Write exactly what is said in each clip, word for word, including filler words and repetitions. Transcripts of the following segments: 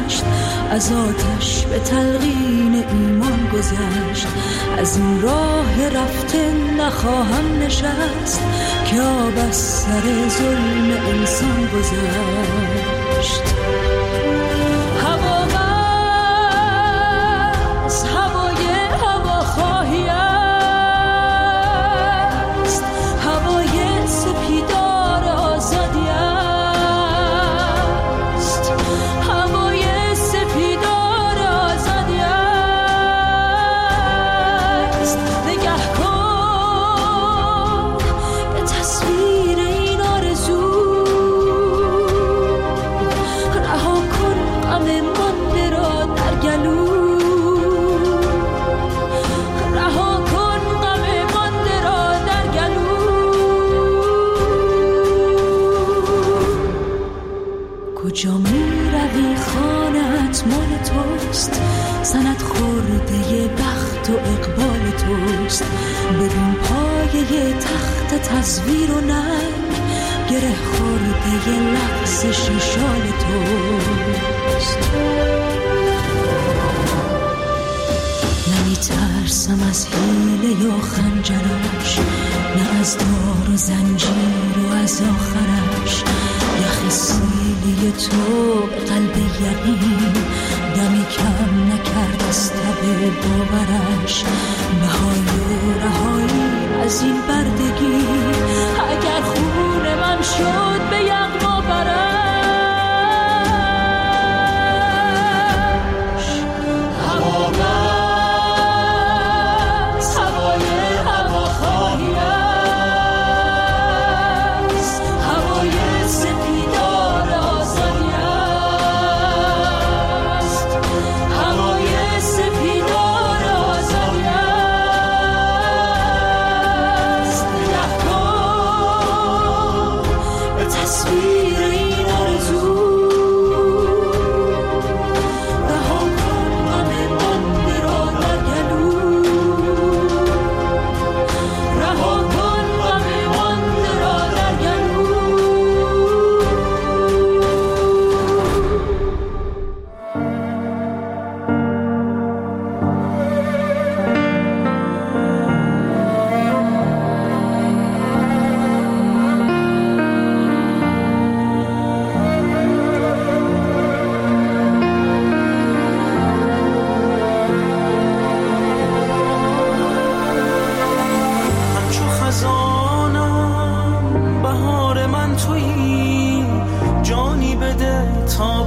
گذشت، از آتش به تلقین ایمان گذشت. از این راه رفته نخواهم نشست که آب از سر ظلم انسان گذشت. هوا بس هوای هواخواهی است، هوای سپیدار آزادی است، هوای سپیدار آزادی است. نگه کن به تصویر این آرزو، رها کن غم مانده را در گلو، رها کن غم مانده را در گلو. کجا می روی خانه‌ات مال توست، سند خورده بخت و اقبال توست. ببین پایه تخت تصویر و ننگ، گره خورده لغزش شال توست. نمی ترسم از حیله یا خنجرش، نه از دار و زنجیر و از آخرش. یخ سیلی تو به قلب یقین، دمی کم نکرد از تب باورش. بهای رهایی از این بردگی، اگر خون من شد به یغما برش. هوا بس هوای هواخواهی است، هوای سپیدار آزادی است، هوای سپیدار آزادی است. نگه کن به تصویر این آرزو، رها کن غم مانده را در گلو، رها کن غم مانده را در گلو. همچو خزانم بهار من تویی، جانی بده تا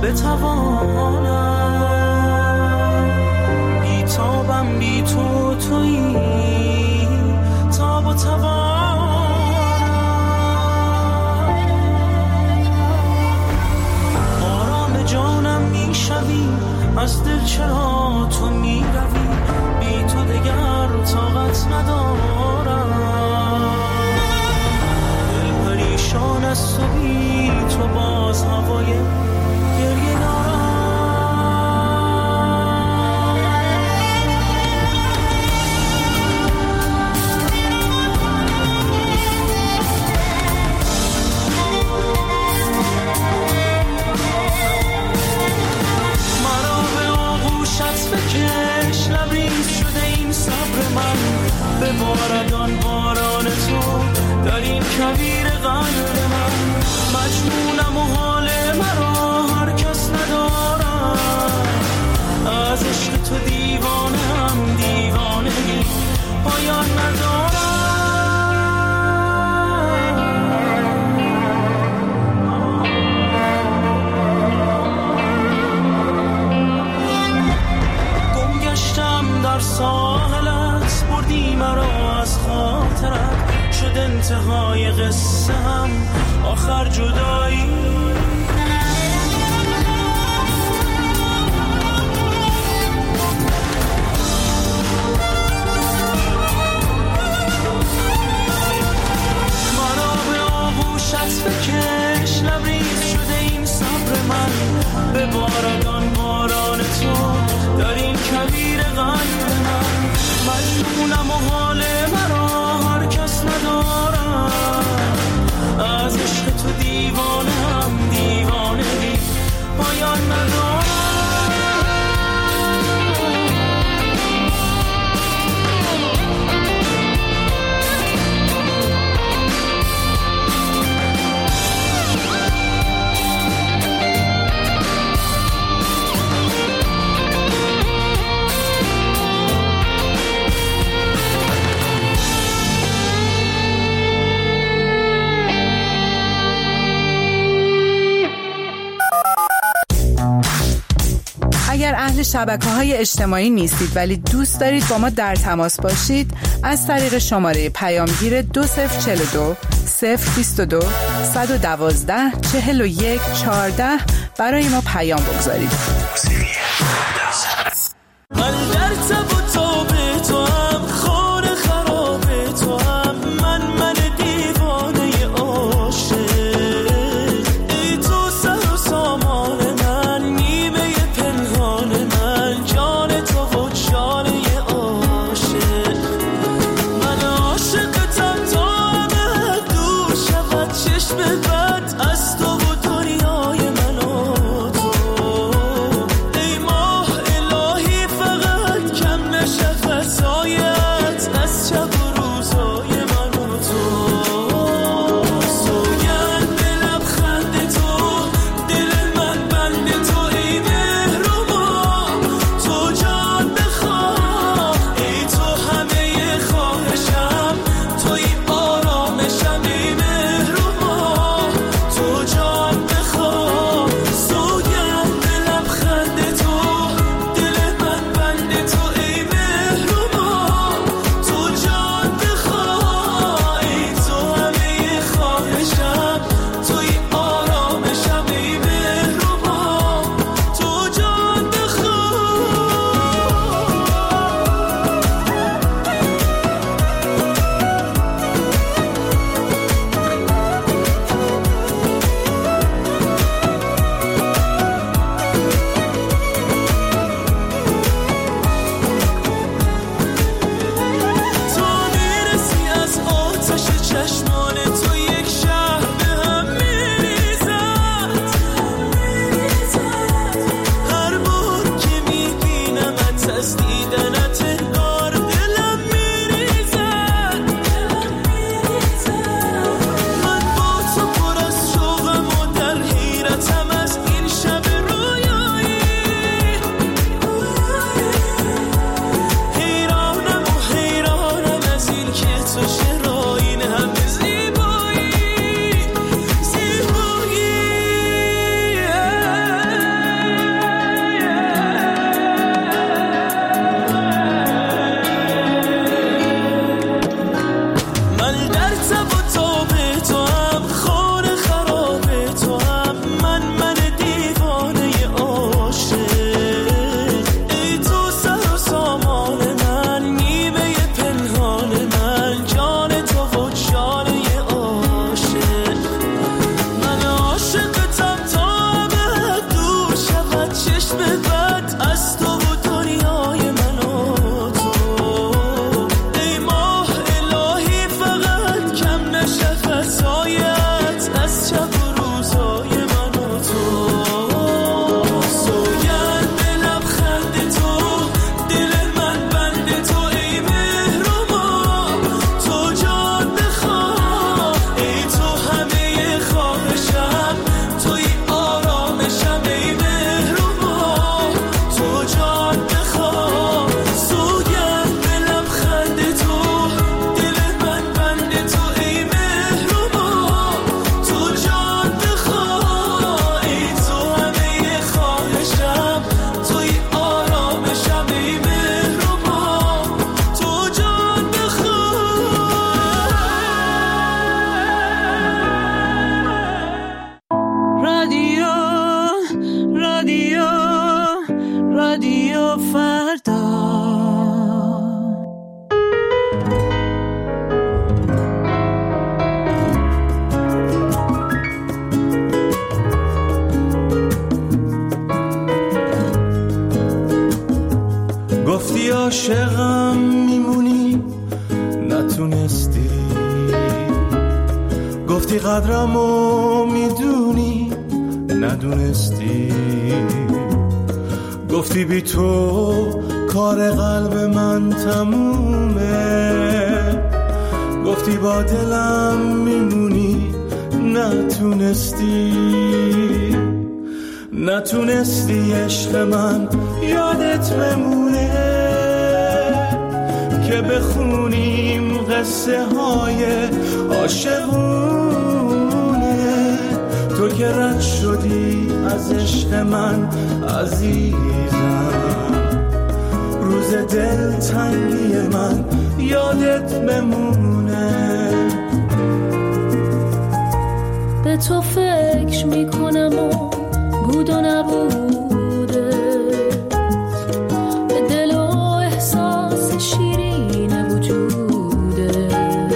بتوانم. بی تابم بی تو تویی، تاب و توانم. آرام جانم میشوی، از دل چرا تو میروی؟ بی تو دگر طاقت ندارم. دل پریشان از تو، بی تو باز هوای گریه دارم. مرا به آغوشت بکش، لبریز شده این صبر من. ببارد آن باران تو در این کویر قلب من. مجنونم و حال مرا هر کس ندارم. از عشق تو دیوانه هم دیوانگی پایان ندارم. گم گشتم در ساحلت، بردی مرا از خاطرت. شد انتهای قصه هم آخر جدایی. مرا به آغوشت بکش، لبریز شده این صبر من. ببارد آن باران تو در این کویر قلب من. مجنونم و حال مرا هر کس ندارم. از عشق تو دیوانه هم دیوانه اگر اهل شبکه‌های اجتماعی نیستید ولی دوست دارید با ما در تماس باشید، از طریق شماره پیامگیر دو صفر چهل و دو صفر بیست و دو صد و دوازده چهل و یک چهارده برای ما پیام بگذارید. من در تب و تاب تو هم، خانه خراب تو هم، من من دیوانه عاشق. ای تو سر و سامان من، نیمه پنهان من، جان تو و جانه عاشق. من عاشقتم تا همه دور شود چشم بد از تو و دنیای من و تو. ای ماه الهی فقط کم نشه فضایت از شب و روزای من و تو. سوگند به لبخند تو، دل من بند تو، ای مهربان تو جان بخواه. ای تو همه خواهشم، توی آرامشم، ای مهربان تو جان بخواه. سوگند به لبخند تو، دل من بند تو، ای مهربان تو جان بخواه. ای تو همه خواهشم، توی آرامشم، ای مهربان تو جان بخواه. تو میرسی از آتش چشمان تو، یک شهر به هم میریزد. هر بار که میبینمت از دیدنت انگار دلم میریزد. من با تو پر از شوقم و در حیرتم از این شب رویایی. حیرانم و حیرانم از این که تو چرا این همه زیبایی زیبایی. من در تب و تاب تو هم، خانه خراب تو هم، من من دیوانه عاشق. ای تو سر و سامان من، نیمه پنهان من، جان تو و جانه عاشق. من عاشقتم تا همه دور شود چشم بد از تو و دنیای من و تو. ای ماه الهی فقط کم نشه فضایت از شب و روزای من و تو. سوگند به لبخند تو، دل من بند تو، ای مهربان تو جان بخواه. ای تو همه خواهشم، توی آرامشم، ای مهربان تو جان بخواه. سوگند به لبخند تو، دل من بند تو، ای مهربان تو جان بخواه. ای تو همه خواهشم، توی آرامشم، ای مهربان تو جان بخواه. رادیو رادیو رادیو فردا. گفتی عاشقم میمونی، نتونستی. گفتی قدرمو میدونی، ندونستی. گفتی بی تو کار قلب من تمومه. گفتی با دلم میمونی، نتونستی. نتونستی عشق من یادت بمونه، که بخونیم قصه های عاشقونه. تو که رد شدی از عشق من عزیزم، دلتنگی من یادت بمونه. به تو فکر میکنم و بود و نبوده، به دل و احساس شیرین وجوده،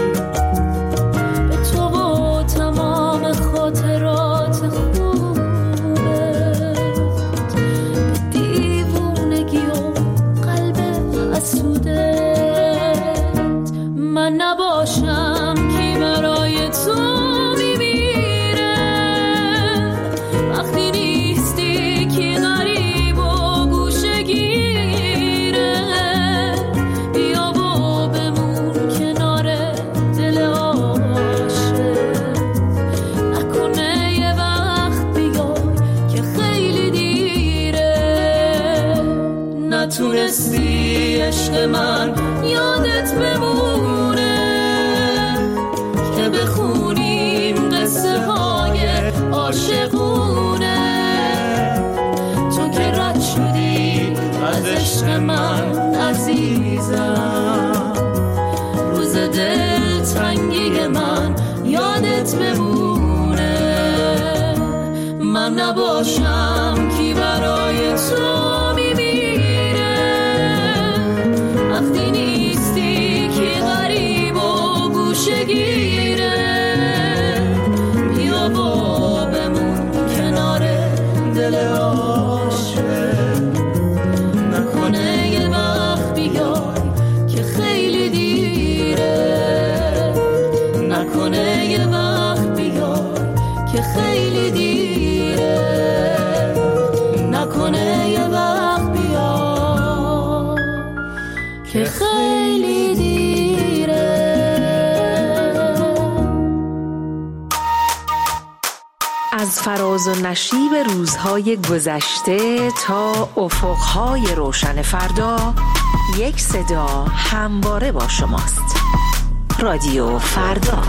به تو و تمام خاطرات خوبه، به دیوونگی و قلب حسودت. من نباشم کی برای تو تونستی عشق من یادت بمونه، که بخونیم قصه های عاشقونه. تو که رد شدی از عشق من عزیزم، روز دل تنگی من یادت بمونه. من نباشم کی برای تو وقتی نیستی که غریب و گوشه‌گیره. بیا با بمون کنار دل عاشق، نکنه یه وقت بیای که خیلی دیره، نکنه یه وقت بیای که خیلی دیره، نکنه یه وقت بیای که خیلی دیره. از فراز و نشیب روزهای گذشته تا افقهای روشن فردا، یک صدا همواره با شماست. رادیو فردا.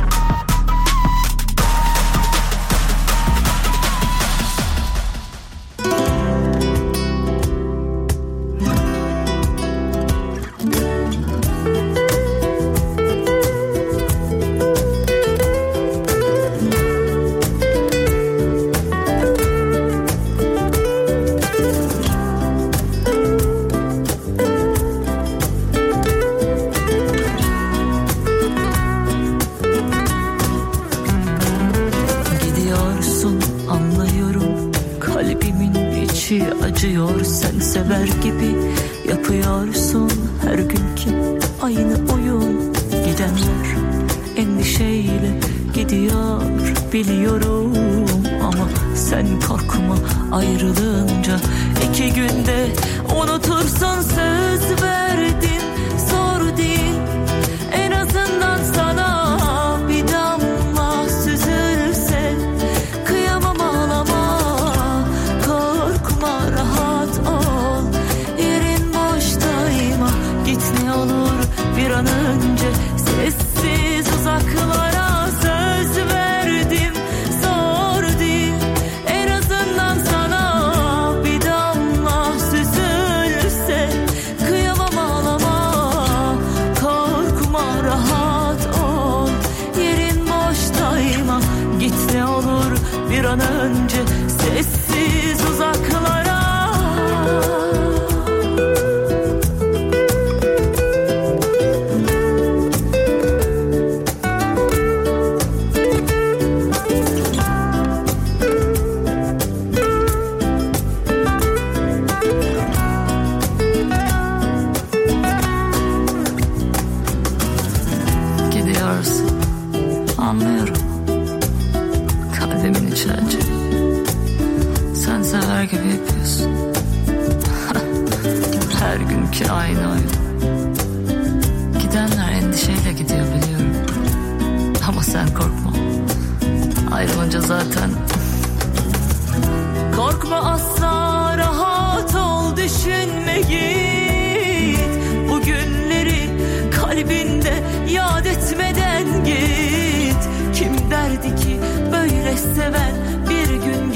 Acıyor sen sever gibi yapıyorsun her günkü aynı oyun. Gidenler endişeyle gidiyor biliyorum, ama sen korkma ayrılınca iki günde unutursun. Söz verdin zor değil, en azından sana bir damla süzülse. Kıyamam ağlama, korkma rahat ol, yerin boştayma. Git ne olur bir an önce sessiz uzaklara. Söz verdim zor değil, en azından sana bir damla süzülse. Kıyamam ağlama, korkma rahat ol, yerin boştayma. Git ne olur bir an önce sessiz uzaklara. Gidiyorsun, anlıyorum, kalbimin içi acı. Sen sever gibi yapıyorsun. Her günkü aynı oyun. Gidenler endişeyle gidiyor biliyorum, ama sen korkma, ayrılınca zaten. Korkma asla, rahat ol, düşünme git. Bu günleri kalbinde yad etmeden git. Kim derdi ki böyle seven bir gün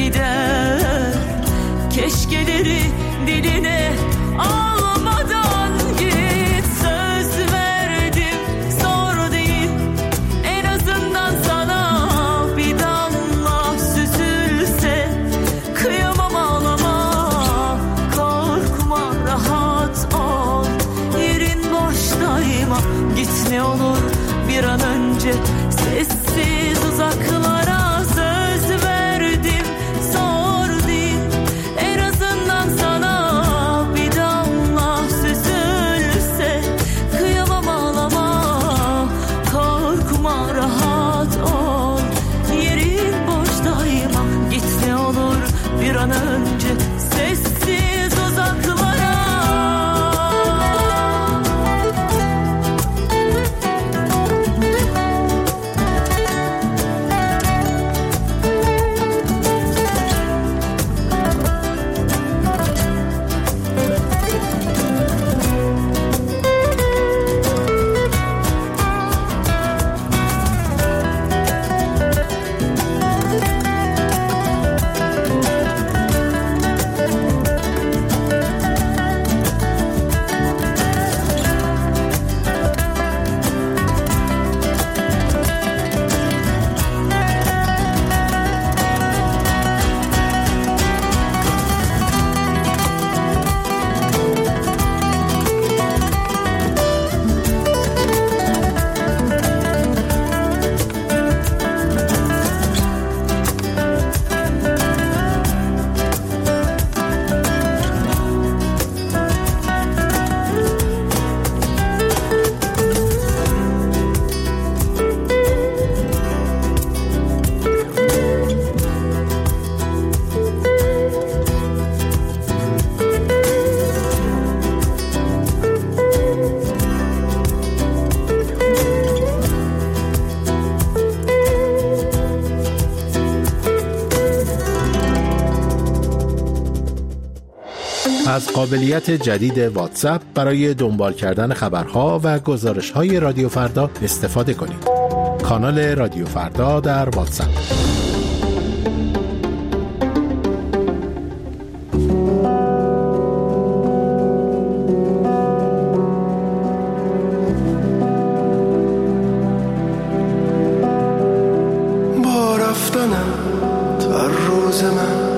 gider. Keşkeleri diline almadan git. önce sessiz uzaklara söz verdim, sordum en azından sana bir damla süzülse. Kıyamam ağlama, korkma, rahat ol, yerin boş daima. Git ne olur bir an önce sessiz uzaklara. از قابلیت جدید واتساپ برای دنبال کردن خبرها و گزارش‌های رادیو فردا استفاده کنید. کانال رادیو فردا در واتساپ. با رفتنم تا روز من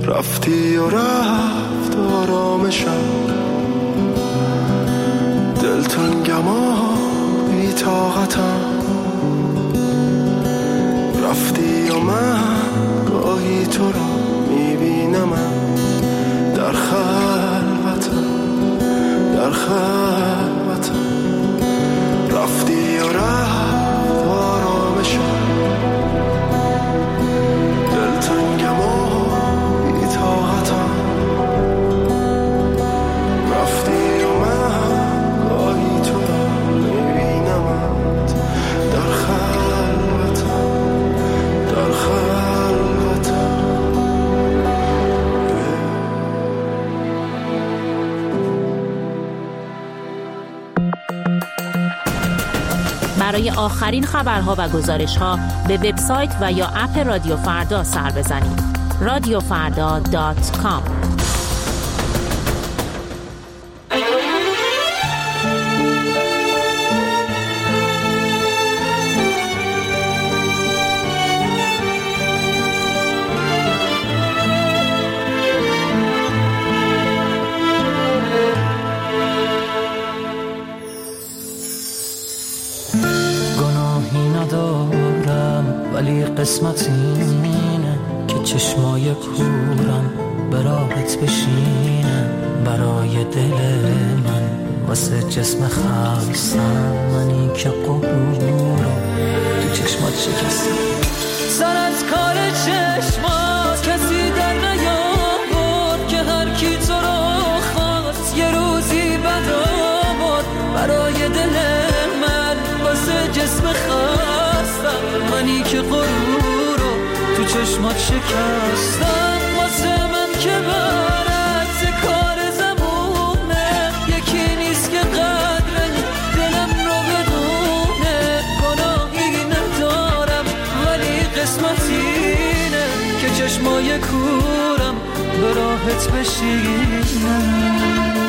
رفتی و رفت آرامشم، دل دلتنگم و بی طاقتم، رفتی و من گاهی تو رو میبینم در خلوتم، در خلوتم، رفتی و رفت آرامشم، دلتنگم و بی طاقتم، رفتی و من گاهی تو رو میبینم در خلوتم، در خلوتم. برای آخرین خبرها و گزارش‌ها به وبسایت و یا اپ رادیو فردا سر بزنید. رادیو فردا دات کام. ولی قسمت اینه که چشمای کورم به راحت بشینه برای دل من، واسه جسم خستم منی که قبور رو تو چشمات شکستم. سر از کار چشمات کسی در نیاورد که هر کی تو رو خواست یه روزی بد آورد برای دل من، واسه جسم خستم منی که غرور رو تو چشمات شکستم. واسه من که برعکس کار زمونه یکی نیست که قدر دلم رو بدونه، گناهی ندارم ولی قسمت اینه که چشمای کورم به راحت بشینم.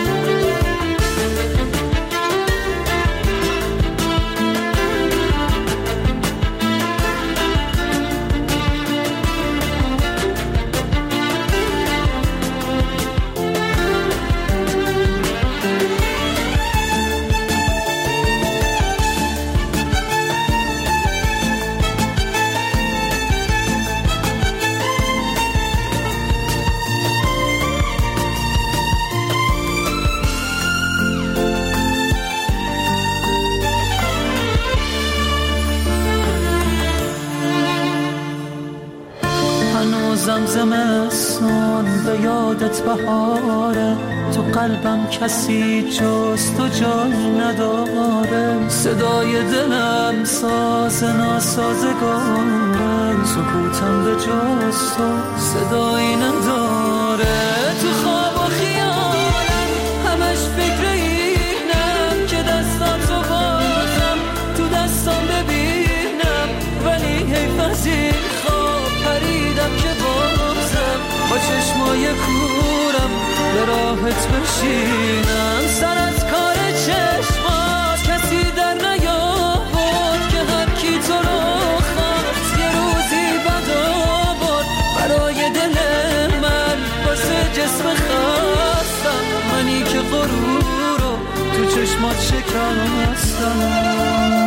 زمستون به یادت بهاره، تو قلبم کسی جز تو جای نداره، صدای دلم ساز ناسازگاره، سکوتم به جز تو صدایی نداره. تو خواب و خیالم همش فکر اینم که دستاتو بازم تو دستام ببینم، ولی حیف از این خواب پریدم که با چشمای کورم به راحت بشینم. سر از کار چشمات کسی در نیاورد که هر کی تو رو خواست یه روزی بد آورد برای دل من، واسه جسم خستم منی که غرور رو تو چشمات شکستم.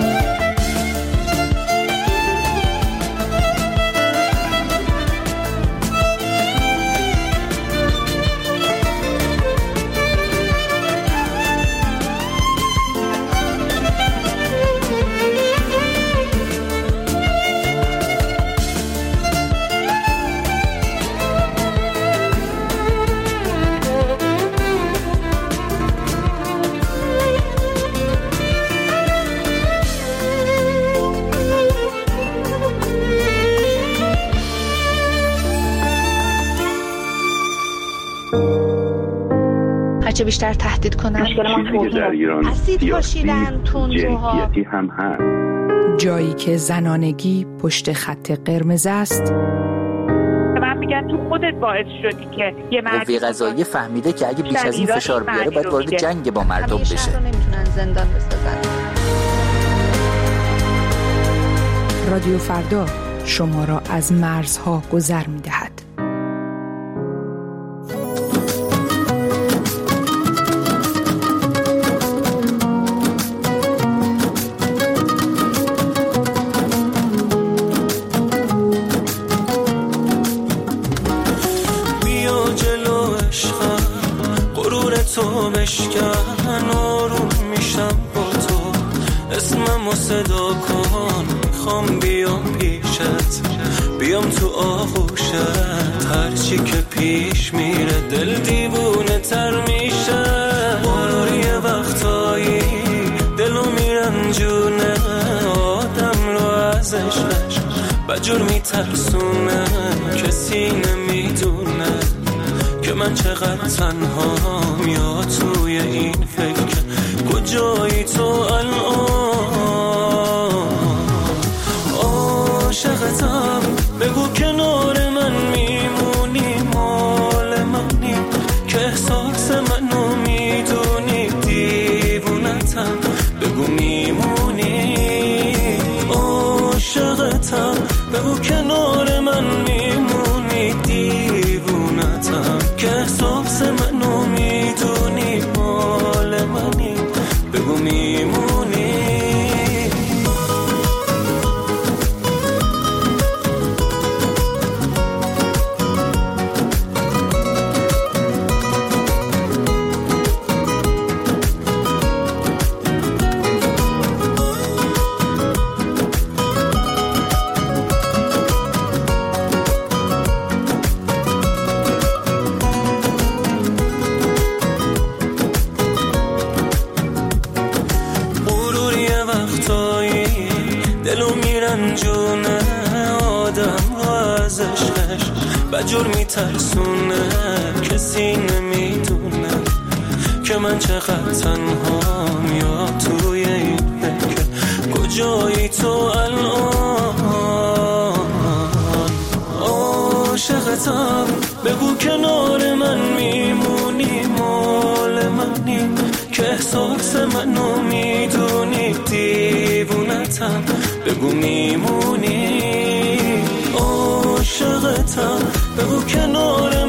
چه بیشتر تهدید کنن. چیزی که در ایران سیاسی جنسیتی هم هست. جایی که زنانگی پشت خط قرمز است. من میگم تو خودت باعث شدی که یه مرد قوه قضاییه فهمیده که اگه بیش از این فشار بیاره باید وارد جنگ با مردم بشه. همیشه نمیتونن زندان بسازن. رادیو فردا شما را از مرزها گذر میدهد. حضور تو بشکن آروم میشم با تو اسممو صدا کن میخوام بیام پیشت بیام تو آغوشت هرچی که پیش میره دل دیوونه تر میشه غرور یه وقتایی دلو میرنجونه آدم رو از عشقش بجور میترسونه کسی نمیدونه که من چقدر تنهام یا توی این فکر کجایی تو الان عاشقتم بگو کنار من میمونی مال منی که احساس منو میدونی دیوونتم بگو میمونی عاشقتم بگو کنار من میمونی دیوونتم که احساس منو میدونی مال منی بگو میمونی بجور میترسونه کسی نمیدونه که من چقدر تنهام یا توی این فکر کجایی تو الان عاشقتم بگو کنار من میمونی مال منی که احساس منو میدونی دیوونتم بگو میمونی عاشقتم بگو کنار